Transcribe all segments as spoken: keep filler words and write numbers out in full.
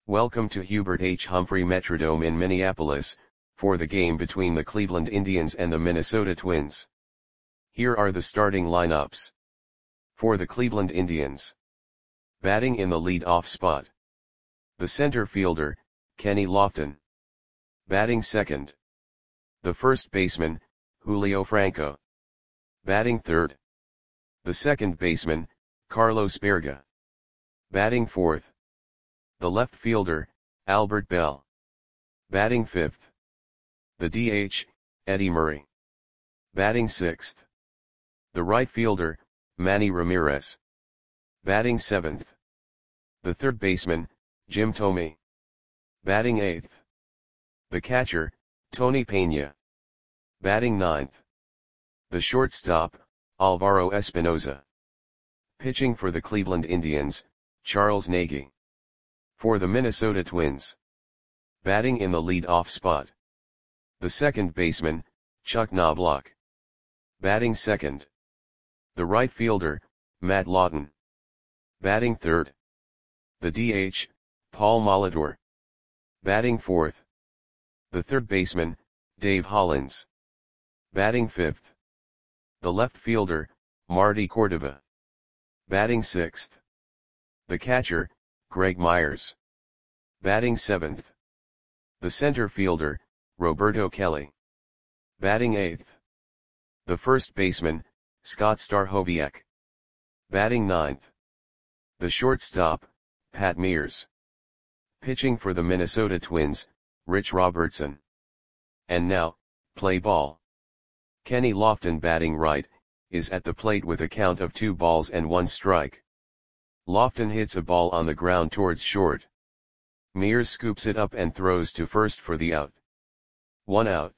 Welcome to Hubert H. Humphrey Metrodome in Minneapolis, for the game between the Cleveland Indians and the Minnesota Twins. Here are the starting lineups. For the Cleveland Indians. Batting in the lead-off spot. The center fielder, Kenny Lofton. Batting second. The first baseman, Julio Franco. Batting third. The second baseman, Carlos Baerga. Batting fourth. The left fielder, Albert Belle. Batting fifth. The D H, Eddie Murray. Batting sixth. The right fielder, Manny Ramirez. Batting seventh. The third baseman, Jim Thome. Batting eighth. The catcher, Tony Peña. Batting ninth. The shortstop, Alvaro Espinoza. Pitching for the Cleveland Indians, Charles Nagy. For the Minnesota Twins. Batting in the lead-off spot. The second baseman, Chuck Knobloch. Batting second. The right fielder, Matt Lawton. Batting third. The D H, Paul Molitor. Batting fourth. The third baseman, Dave Hollins. Batting fifth. The left fielder, Marty Cordova. Batting sixth. The catcher, Greg Myers. Batting seventh. The center fielder, Roberto Kelly. Batting eighth. The first baseman, Scott Stachowiak. Batting ninth. The shortstop, Pat Mears. Pitching for the Minnesota Twins, Rich Robertson. And now, play ball. Kenny Lofton batting right, is at the plate with a count of two balls and one strike. Lofton hits a ball on the ground towards short. Mears scoops it up and throws to first for the out. One out.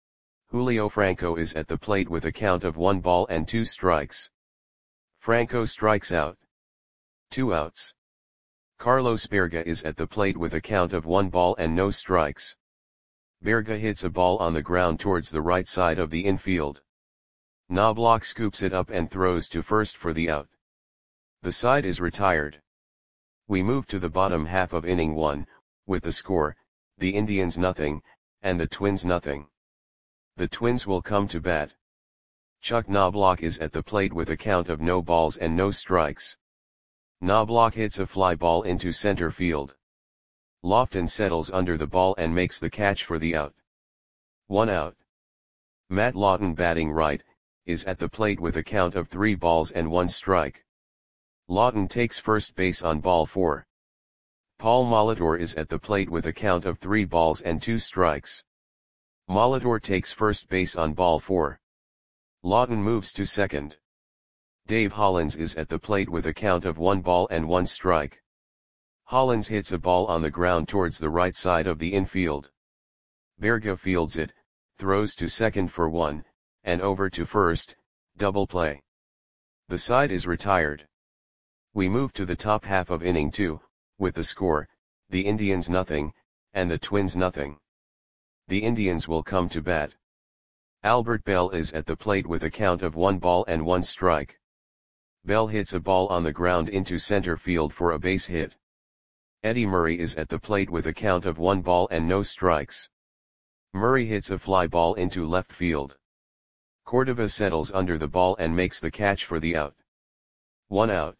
Julio Franco is at the plate with a count of one ball and two strikes. Franco strikes out. Two outs. Carlos Baerga is at the plate with a count of one ball and no strikes. Baerga hits a ball on the ground towards the right side of the infield. Knobloch scoops it up and throws to first for the out. The side is retired. We move to the bottom half of inning one, with the score, the Indians nothing, and the Twins nothing. The Twins will come to bat. Chuck Knobloch is at the plate with a count of no balls and no strikes. Knobloch hits a fly ball into center field. Lofton settles under the ball and makes the catch for the out. One out. Matt Lawton batting right, is at the plate with a count of three balls and one strike. Lawton takes first base on ball four. Paul Molitor is at the plate with a count of three balls and two strikes. Molitor takes first base on ball four. Lawton moves to second. Dave Hollins is at the plate with a count of one ball and one strike. Hollins hits a ball on the ground towards the right side of the infield. Baerga fields it, throws to second for one, and over to first, double play. The side is retired. We move to the top half of inning two, with the score, the Indians nothing, and the Twins nothing. The Indians will come to bat. Albert Belle is at the plate with a count of one ball and one strike. Belle hits a ball on the ground into center field for a base hit. Eddie Murray is at the plate with a count of one ball and no strikes. Murray hits a fly ball into left field. Cordova settles under the ball and makes the catch for the out. One out.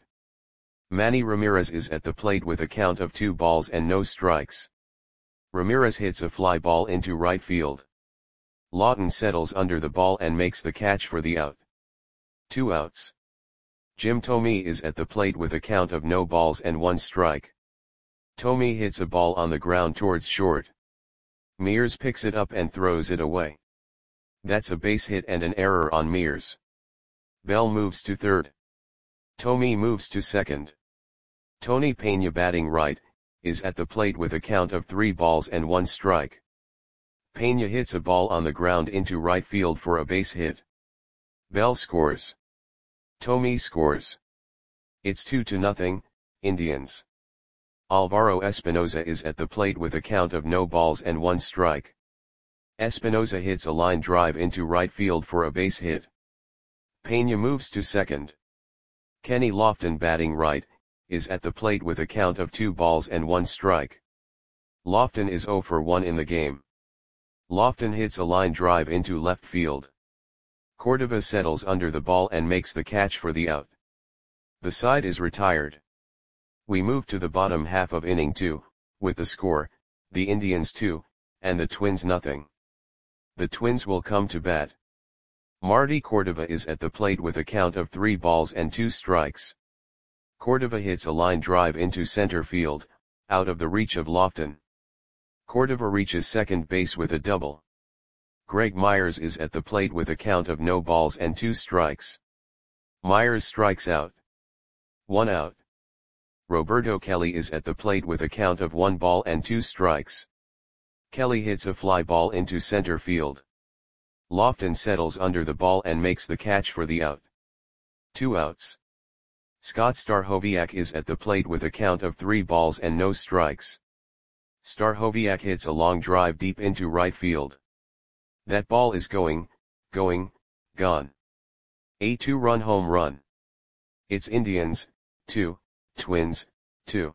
Manny Ramirez is at the plate with a count of two balls and no strikes. Ramirez hits a fly ball into right field. Lawton settles under the ball and makes the catch for the out. Two outs. Jim Thome is at the plate with a count of no balls and one strike. Thome hits a ball on the ground towards short. Mears picks it up and throws it away. That's a base hit and an error on Mears. Belle moves to third. Thome moves to second. Tony Peña batting right, is at the plate with a count of three balls and one strike. Peña hits a ball on the ground into right field for a base hit. Belle scores. Thome scores. It's two to nothing, Indians. Alvaro Espinoza is at the plate with a count of no balls and one strike. Espinoza hits a line drive into right field for a base hit. Peña moves to second. Kenny Lofton batting right, is at the plate with a count of two balls and one strike. Lofton is zero for one in the game. Lofton hits a line drive into left field. Cordova settles under the ball and makes the catch for the out. The side is retired. We move to the bottom half of inning two, with the score, the Indians two, and the Twins nothing. The Twins will come to bat. Marty Cordova is at the plate with a count of three balls and two strikes. Cordova hits a line drive into center field, out of the reach of Lofton. Cordova reaches second base with a double. Greg Myers is at the plate with a count of no balls and two strikes. Myers strikes out. One out. Roberto Kelly is at the plate with a count of one ball and two strikes. Kelly hits a fly ball into center field. Lofton settles under the ball and makes the catch for the out. Two outs. Scott Stachowiak is at the plate with a count of three balls and no strikes. Stachowiak hits a long drive deep into right field. That ball is going, going, gone. A two-run home run. It's Indians, two, Twins, two.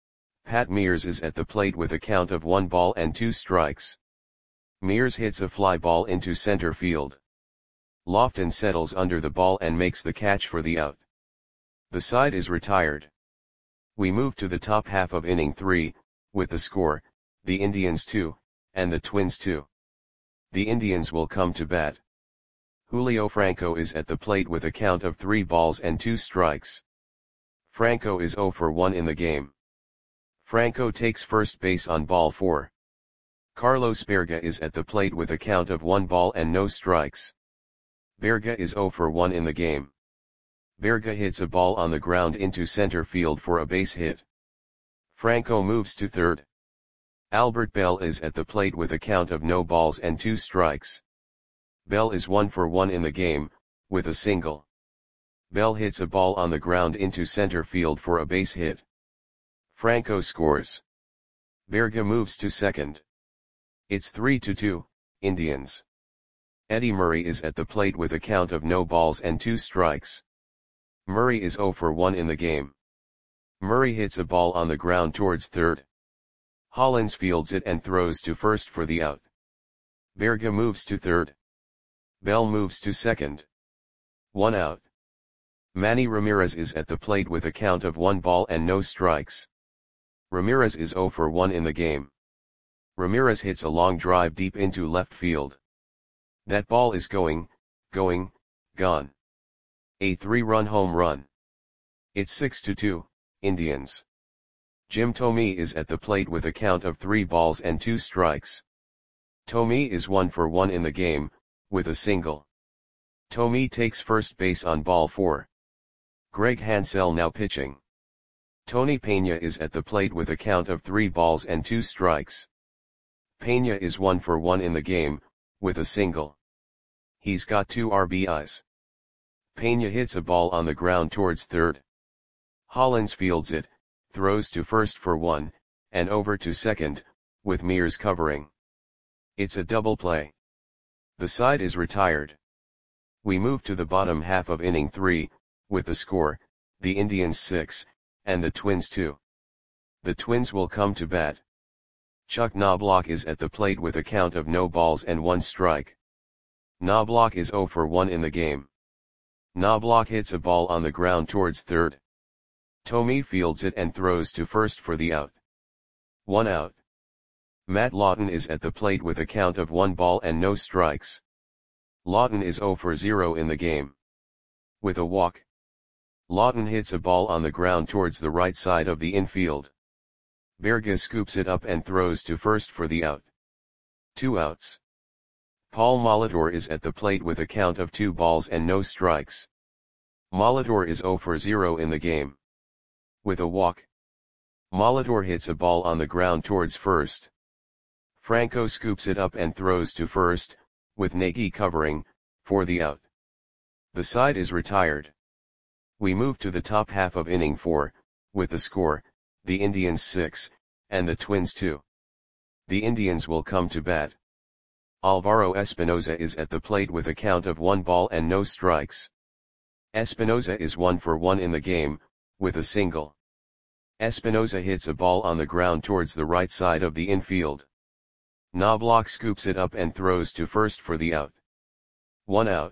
Pat Mears is at the plate with a count of one ball and two strikes. Mears hits a fly ball into center field. Lofton settles under the ball and makes the catch for the out. The side is retired. We move to the top half of inning three, with the score, the Indians two, and the Twins two. The Indians will come to bat. Julio Franco is at the plate with a count of three balls and two strikes. Franco is zero for one in the game. Franco takes first base on ball four. Carlos Berga is at the plate with a count of one ball and no strikes. Berga is zero for one in the game. Berga hits a ball on the ground into center field for a base hit. Franco moves to third. Albert Bell is at the plate with a count of no balls and two strikes. Bell is one for one in the game, with a single. Bell hits a ball on the ground into center field for a base hit. Franco scores. Berga moves to second. It's three to two, Indians. Eddie Murray is at the plate with a count of no balls and two strikes. Murray is zero for one in the game. Murray hits a ball on the ground towards third. Hollins fields it and throws to first for the out. Berga moves to third. Bell moves to second. One out. Manny Ramirez is at the plate with a count of one ball and no strikes. Ramirez is zero for one in the game. Ramirez hits a long drive deep into left field. That ball is going, going, gone. A three-run home run. It's six to two, Indians. Jim Thome is at the plate with a count of three balls and two strikes. Thome is one for one in the game, with a single. Thome takes first base on ball four. Greg Hansell now pitching. Tony Pena is at the plate with a count of three balls and two strikes. Pena is one for one in the game, with a single. He's got two R B Is. Pena hits a ball on the ground towards third. Hollins fields it, throws to first for one, and over to second, with Mears covering. It's a double play. The side is retired. We move to the bottom half of inning three, with the score, the Indians six, and the Twins two. The Twins will come to bat. Chuck Knobloch is at the plate with a count of no balls and one strike. Knobloch is zero for one in the game. Knobloch hits a ball on the ground towards third. Thome fields it and throws to first for the out. One out. Matt Lawton is at the plate with a count of one ball and no strikes. Lawton is zero for zero in the game. With a walk. Lawton hits a ball on the ground towards the right side of the infield. Berga scoops it up and throws to first for the out. Two outs. Paul Molitor is at the plate with a count of two balls and no strikes. Molitor is zero for zero in the game. With a walk. Molitor hits a ball on the ground towards first. Franco scoops it up and throws to first, with Nagy covering, for the out. The side is retired. We move to the top half of inning four, with the score, the Indians six, and the Twins two. The Indians will come to bat. Alvaro Espinoza is at the plate with a count of one ball and no strikes. Espinoza is one for one in the game, with a single. Espinoza hits a ball on the ground towards the right side of the infield. Knobloch scoops it up and throws to first for the out. One out.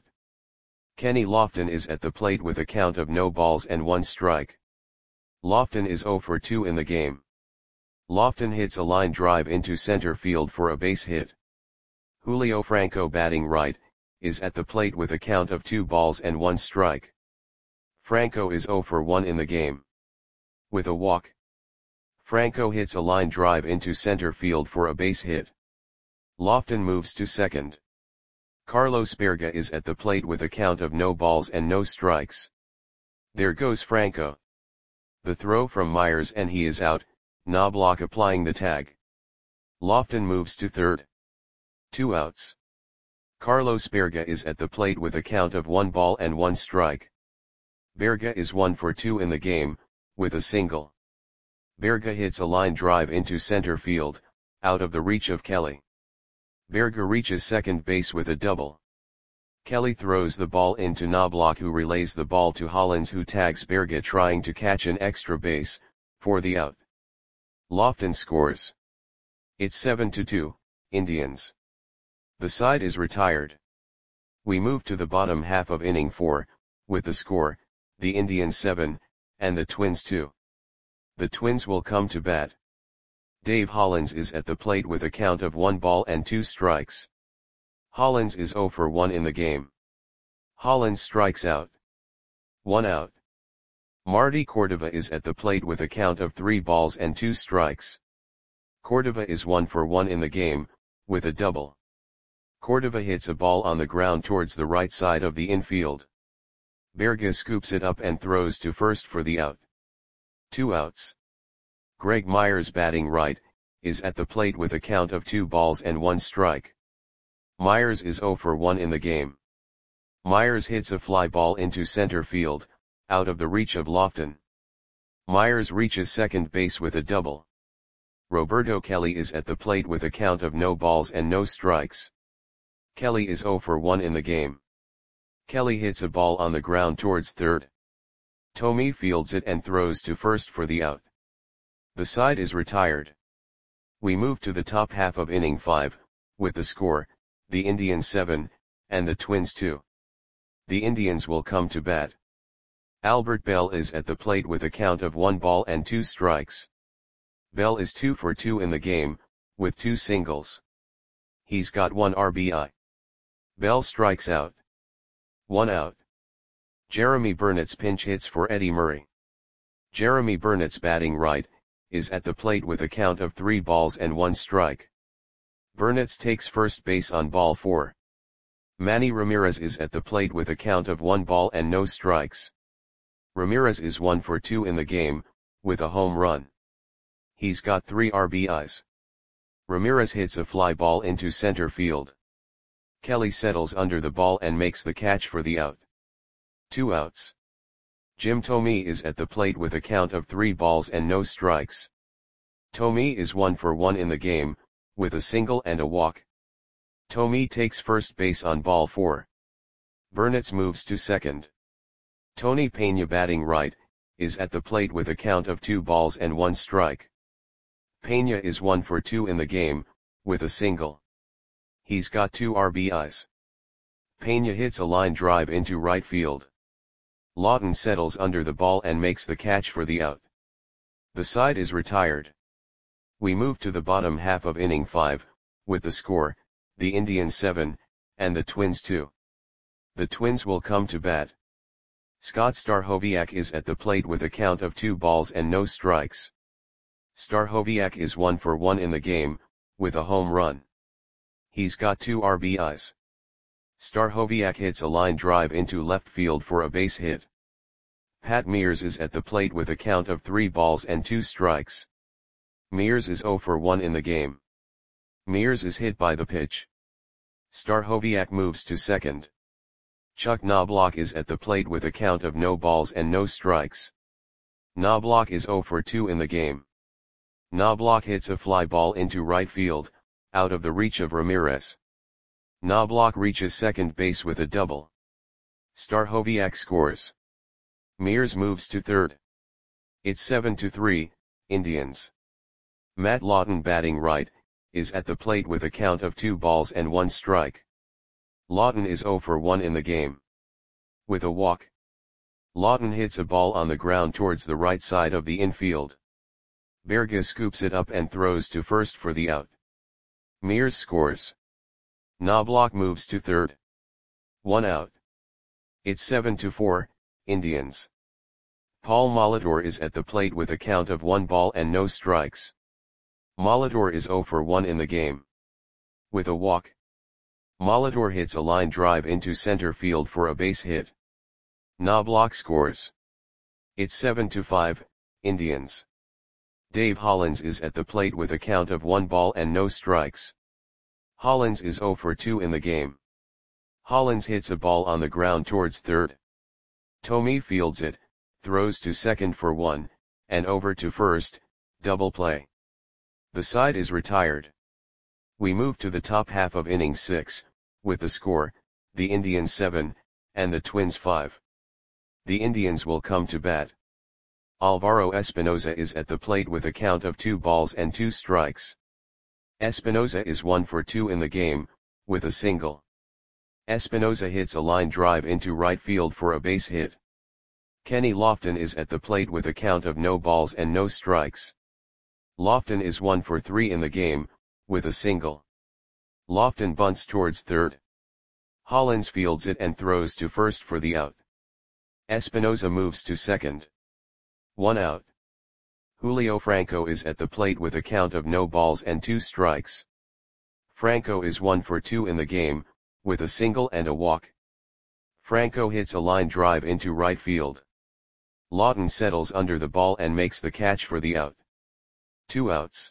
Kenny Lofton is at the plate with a count of no balls and one strike. Lofton is zero for two in the game. Lofton hits a line drive into center field for a base hit. Julio Franco, batting right, is at the plate with a count of two balls and one strike. Franco is zero for one in the game. With a walk, Franco hits a line drive into center field for a base hit. Lofton moves to second. Carlos Berga is at the plate with a count of no balls and no strikes. There goes Franco. The throw from Myers and he is out, Knobloch applying the tag. Lofton moves to third. Two outs. Carlos Berga is at the plate with a count of one ball and one strike. Berga is one for two in the game, with a single. Berga hits a line drive into center field, out of the reach of Kelly. Berga reaches second base with a double. Kelly throws the ball into Knobloch, who relays the ball to Hollins, who tags Berga trying to catch an extra base, for the out. Lofton scores. It's seven to two, Indians. The side is retired. We move to the bottom half of inning four, with the score, the Indians seven, and the Twins two. The Twins will come to bat. Dave Hollins is at the plate with a count of one ball and two strikes. Hollins is zero for one in the game. Hollins strikes out. One out. Marty Cordova is at the plate with a count of three balls and two strikes. Cordova is one for one in the game, with a double. Cordova hits a ball on the ground towards the right side of the infield. Berga scoops it up and throws to first for the out. Two outs. Greg Myers, batting right, is at the plate with a count of two balls and one strike. Myers is zero for one in the game. Myers hits a fly ball into center field, out of the reach of Lofton. Myers reaches second base with a double. Roberto Kelly is at the plate with a count of no balls and no strikes. Kelly is zero for one in the game. Kelly hits a ball on the ground towards third. Tomei fields it and throws to first for the out. The side is retired. We move to the top half of inning five, with the score, the Indians seven, and the Twins two. The Indians will come to bat. Albert Bell is at the plate with a count of one ball and two strikes. Bell is two for two in the game, with two singles. He's got one R B I. Bell strikes out. One out. Jeremy Burnett's pinch hits for Eddie Murray. Jeremy Burnett's, batting right, is at the plate with a count of three balls and one strike. Burnett's takes first base on ball four. Manny Ramirez is at the plate with a count of one ball and no strikes. Ramirez is one for two in the game, with a home run. He's got three R B Is. Ramirez hits a fly ball into center field. Kelly settles under the ball and makes the catch for the out. Two outs. Jim Tomei is at the plate with a count of three balls and no strikes. Tomei is one for one in the game, with a single and a walk. Tomei takes first base on ball four. Burnett's moves to second. Tony Pena, batting right, is at the plate with a count of two balls and one strike. Pena is one for two in the game, with a single. He's got two R B Is. Pena hits a line drive into right field. Lawton settles under the ball and makes the catch for the out. The side is retired. We move to the bottom half of inning five, with the score, the Indians seven, and the Twins two. The Twins will come to bat. Scott Stachowiak is at the plate with a count of two balls and no strikes. Stachowiak is one for one in the game, with a home run. He's got two R B Is. Stachowiak hits a line drive into left field for a base hit. Pat Mears is at the plate with a count of three balls and two strikes. Mears is zero for one in the game. Mears is hit by the pitch. Stachowiak moves to second. Chuck Knobloch is at the plate with a count of no balls and no strikes. Knobloch is zero for two in the game. Knobloch hits a fly ball into right field, out of the reach of Ramirez. Knobloch reaches second base with a double. Stachowiak scores. Mears moves to third. It's seven to three, Indians. Matt Lawton batting right, is at the plate with a count of two balls and one strike. Lawton is zero for one in the game. With a walk. Lawton hits a ball on the ground towards the right side of the infield. Berge scoops it up and throws to first for the out. Mears scores. Knobloch moves to third. One out. It's seven to four, Indians. Paul Molitor is at the plate with a count of one ball and no strikes. Molitor is zero for one in the game. With a walk. Molitor hits a line drive into center field for a base hit. Knobloch scores. It's seven to five, Indians. Dave Hollins is at the plate with a count of one ball and no strikes. Hollins is zero for two in the game. Hollins hits a ball on the ground towards third. Tomey fields it, throws to second for one, and over to first, double play. The side is retired. We move to the top half of inning six, with the score, the Indians seven, and the Twins five. The Indians will come to bat. Alvaro Espinoza is at the plate with a count of two balls and two strikes. Espinoza is one for two in the game, with a single. Espinoza hits a line drive into right field for a base hit. Kenny Lofton is at the plate with a count of no balls and no strikes. Lofton is one for three in the game, with a single. Lofton bunts towards third. Hollins fields it and throws to first for the out. Espinoza moves to second. One out. Julio Franco is at the plate with a count of no balls and two strikes. Franco is one for two in the game, with a single and a walk. Franco hits a line drive into right field. Lawton settles under the ball and makes the catch for the out. Two outs.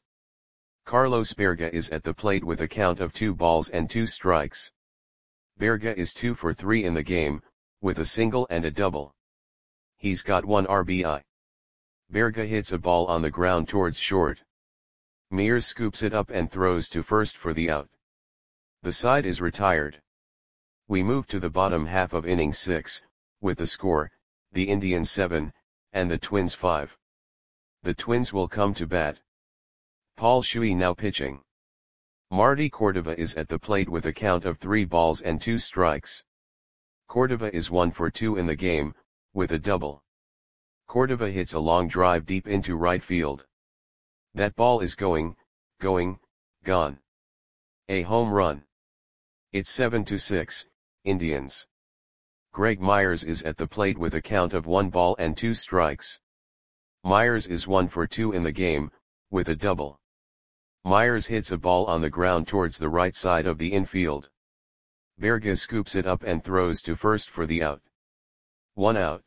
Carlos Berga is at the plate with a count of two balls and two strikes. Berga is two for three in the game, with a single and a double. He's got one R B I. Berga hits a ball on the ground towards short. Mears scoops it up and throws to first for the out. The side is retired. We move to the bottom half of inning six, with the score, the Indians seven, and the Twins five. The Twins will come to bat. Paul Shuey now pitching. Marty Cordova is at the plate with a count of three balls and two strikes. Cordova is one for two in the game, with a double. Cordova hits a long drive deep into right field. That ball is going, going, gone. A home run. It's seven to six, Indians. Greg Myers is at the plate with a count of one ball and two strikes. Myers is one for two in the game, with a double. Myers hits a ball on the ground towards the right side of the infield. Berga scoops it up and throws to first for the out. One out.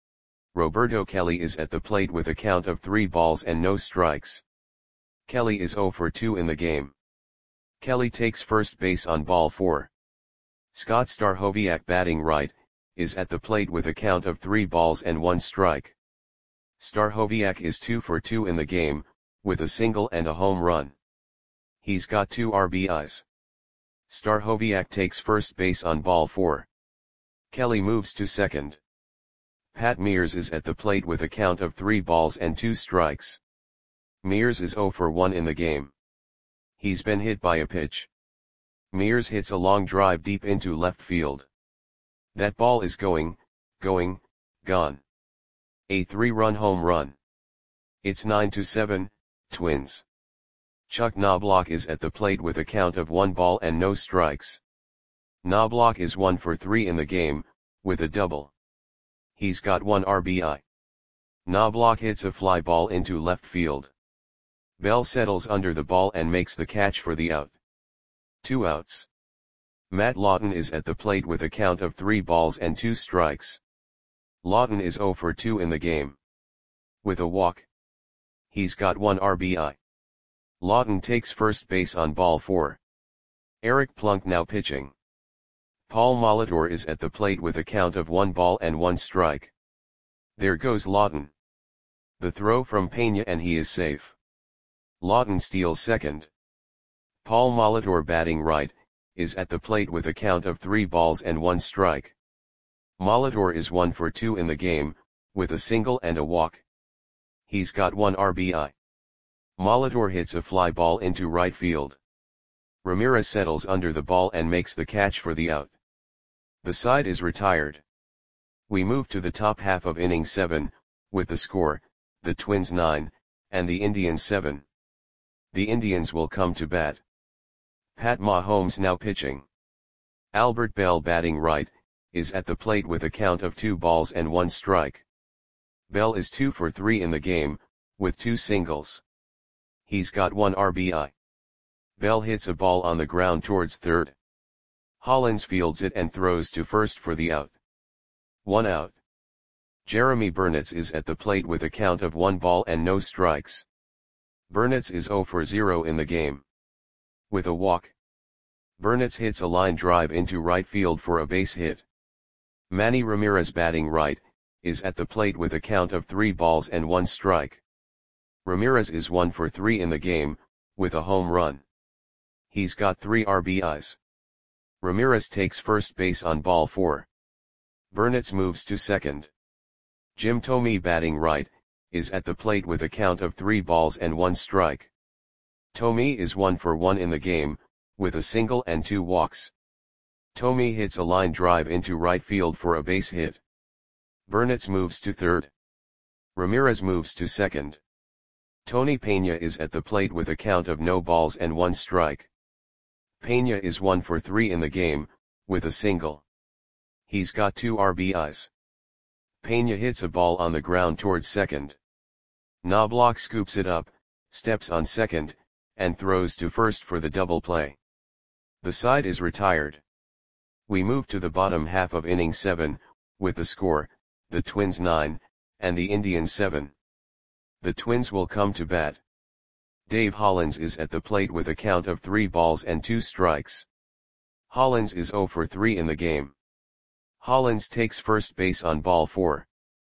Roberto Kelly is at the plate with a count of three balls and no strikes. Kelly is zero for two in the game. Kelly takes first base on ball four. Scott Stachowiak batting right, is at the plate with a count of three balls and one strike. Stachowiak is two for two in the game, with a single and a home run. He's got two R B Is. Stachowiak takes first base on ball four. Kelly moves to second. Pat Mears is at the plate with a count of three balls and two strikes. Mears is zero for one in the game. He's been hit by a pitch. Mears hits a long drive deep into left field. That ball is going, going, gone. A three-run home run. It's nine to seven, Twins. Chuck Knobloch is at the plate with a count of one ball and no strikes. Knobloch is one for three in the game, with a double. He's got one R B I. Knobloch hits a fly ball into left field. Bell settles under the ball and makes the catch for the out. Two outs. Matt Lawton is at the plate with a count of three balls and two strikes. Lawton is zero for two in the game. With a walk. He's got one R B I. Lawton takes first base on ball four. Eric Plunk now pitching. Paul Molitor is at the plate with a count of one ball and one strike. There goes Lawton. The throw from Pena and he is safe. Lawton steals second. Paul Molitor batting right, is at the plate with a count of three balls and one strike. Molitor is one for two in the game, with a single and a walk. He's got one R B I. Molitor hits a fly ball into right field. Ramirez settles under the ball and makes the catch for the out. The side is retired. We move to the top half of inning seven, with the score, the Twins nine, and the Indians seven. The Indians will come to bat. Pat Mahomes now pitching. Albert Bell batting right, is at the plate with a count of two balls and one strike. Bell is two for three in the game, with two singles. He's got one R B I. Bell hits a ball on the ground towards third. Hollins fields it and throws to first for the out. One out. Jeremy Burnitz is at the plate with a count of one ball and no strikes. Burnitz is zero for zero in the game. With a walk. Burnitz hits a line drive into right field for a base hit. Manny Ramirez batting right, is at the plate with a count of three balls and one strike. Ramirez is one for three in the game, with a home run. He's got three R B Is. Ramirez takes first base on ball four. Burnitz moves to second. Jim Thome batting right, is at the plate with a count of three balls and one strike. Thome is one for one in the game, with a single and two walks. Thome hits a line drive into right field for a base hit. Burnitz moves to third. Ramirez moves to second. Tony Pena is at the plate with a count of no balls and one strike. Pena is one for three in the game, with a single. He's got two R B Is. Pena hits a ball on the ground towards second. Knobloch scoops it up, steps on second, and throws to first for the double play. The side is retired. We move to the bottom half of inning seven, with the score, the Twins nine, and the Indians seven. The Twins will come to bat. Dave Hollins is at the plate with a count of three balls and two strikes. Hollins is zero for three in the game. Hollins takes first base on ball four.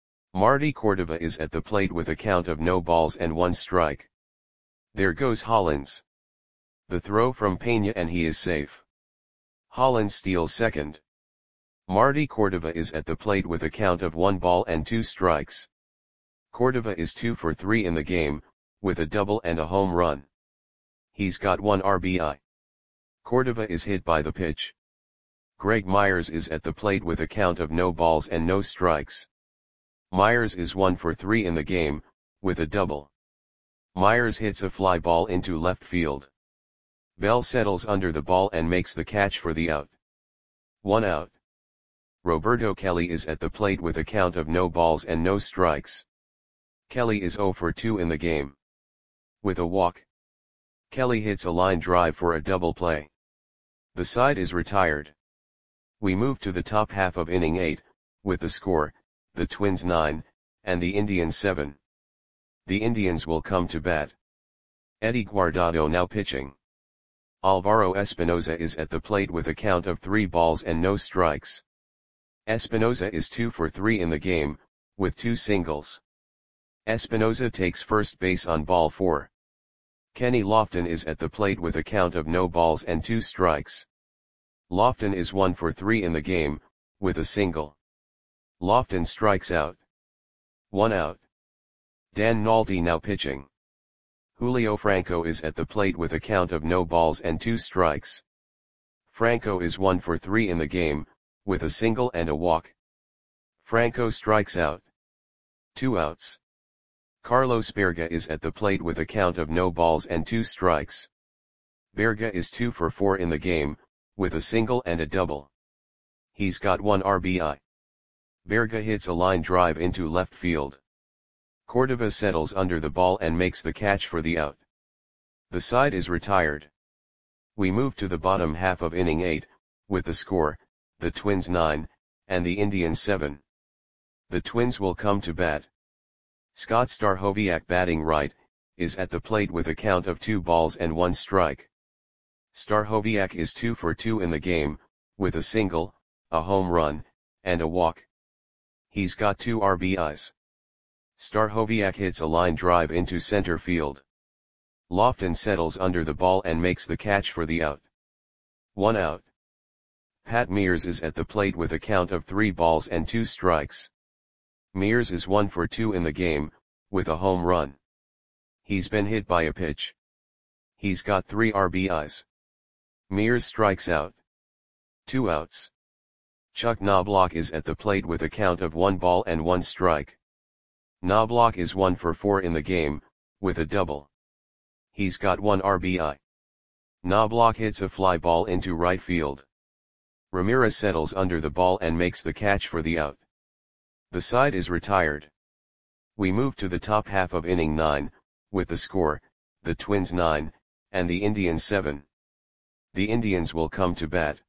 Marty Cordova is at the plate with a count of no balls and one strike. There goes Hollins. The throw from Pena and he is safe. Hollins steals second. Marty Cordova is at the plate with a count of one ball and two strikes. Cordova is two for three in the game, with a double and a home run. He's got one R B I. Cordova is hit by the pitch. Greg Myers is at the plate with a count of no balls and no strikes. Myers is one for three in the game, with a double. Myers hits a fly ball into left field. Bell settles under the ball and makes the catch for the out. One out. Roberto Kelly is at the plate with a count of no balls and no strikes. Kelly is zero for two in the game. With a walk. Kelly hits a line drive for a double play. The side is retired. We move to the top half of inning eight, with the score, the Twins nine, and the Indians seven. The Indians will come to bat. Eddie Guardado now pitching. Alvaro Espinoza is at the plate with a count of three balls and no strikes. Espinoza is two for three in the game, with two singles. Espinoza takes first base on ball four. Kenny Lofton is at the plate with a count of no balls and two strikes. Lofton is one for three in the game, with a single. Lofton strikes out. One out. Dan Nolte now pitching. Julio Franco is at the plate with a count of no balls and two strikes. Franco is one for three in the game, with a single and a walk. Franco strikes out. Two outs. Carlos Berga is at the plate with a count of no balls and two strikes. Berga is two for four in the game, with a single and a double. He's got one R B I. Berga hits a line drive into left field. Cordova settles under the ball and makes the catch for the out. The side is retired. We move to the bottom half of inning eight, with the score, the Twins nine, and the Indians seven. The Twins will come to bat. Scott Stachowiak batting right, is at the plate with a count of two balls and one strike. Stachowiak is two for two in the game, with a single, a home run, and a walk. He's got two R B Is. Stachowiak hits a line drive into center field. Lofton settles under the ball and makes the catch for the out. One out. Pat Mears is at the plate with a count of three balls and two strikes. Mears is one for two in the game, with a home run. He's been hit by a pitch. He's got three R B Is. Mears strikes out. Two outs. Chuck Knobloch is at the plate with a count of one ball and one strike. Knobloch is one for four in the game, with a double. He's got one R B I. Knobloch hits a fly ball into right field. Ramirez settles under the ball and makes the catch for the out. The side is retired. We move to the top half of inning nine, with the score, the Twins nine, and the Indians seven. The Indians will come to bat.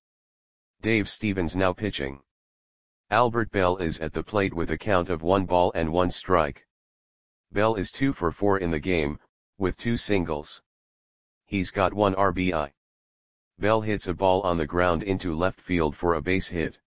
Dave Stevens now pitching. Albert Bell is at the plate with a count of one ball and one strike. Bell is two for four in the game, with two singles. He's got one R B I. Bell hits a ball on the ground into left field for a base hit.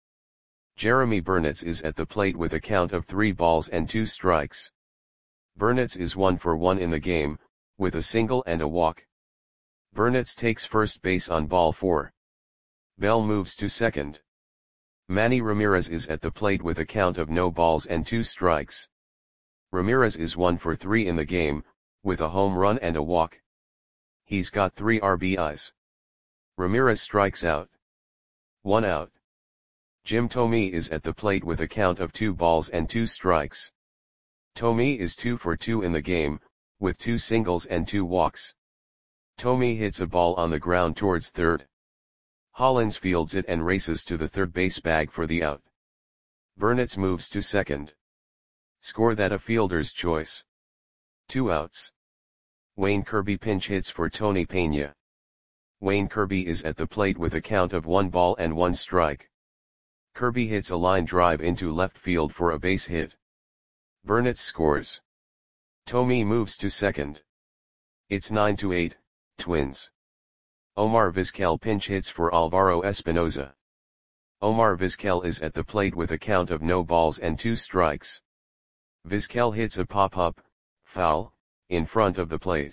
Jeremy Burnitz is at the plate with a count of three balls and two strikes. Burnitz is one for one in the game, with a single and a walk. Burnitz takes first base on ball four. Bell moves to second. Manny Ramirez is at the plate with a count of no balls and two strikes. Ramirez is one for three in the game, with a home run and a walk. He's got three R B Is. Ramirez strikes out. One out. Jim Thome is at the plate with a count of two balls and two strikes. Thome is two for two in the game, with two singles and two walks. Thome hits a ball on the ground towards third. Hollins fields it and races to the third base bag for the out. Burnitz moves to second. Score that a fielder's choice. Two outs. Wayne Kirby pinch hits for Tony Pena. Wayne Kirby is at the plate with a count of one ball and one strike. Kirby hits a line drive into left field for a base hit. Burnitz scores. Thome moves to second. It's nine to eight, Twins. Omar Vizquel pinch hits for Alvaro Espinoza. Omar Vizquel is at the plate with a count of no balls and two strikes. Vizquel hits a pop-up, foul, in front of the plate.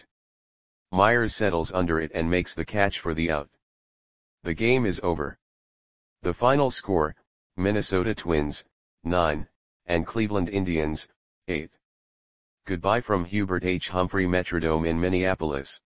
Myers settles under it and makes the catch for the out. The game is over. The final score, Minnesota Twins, nine, and Cleveland Indians, eight. Goodbye from Hubert H. Humphrey Metrodome in Minneapolis.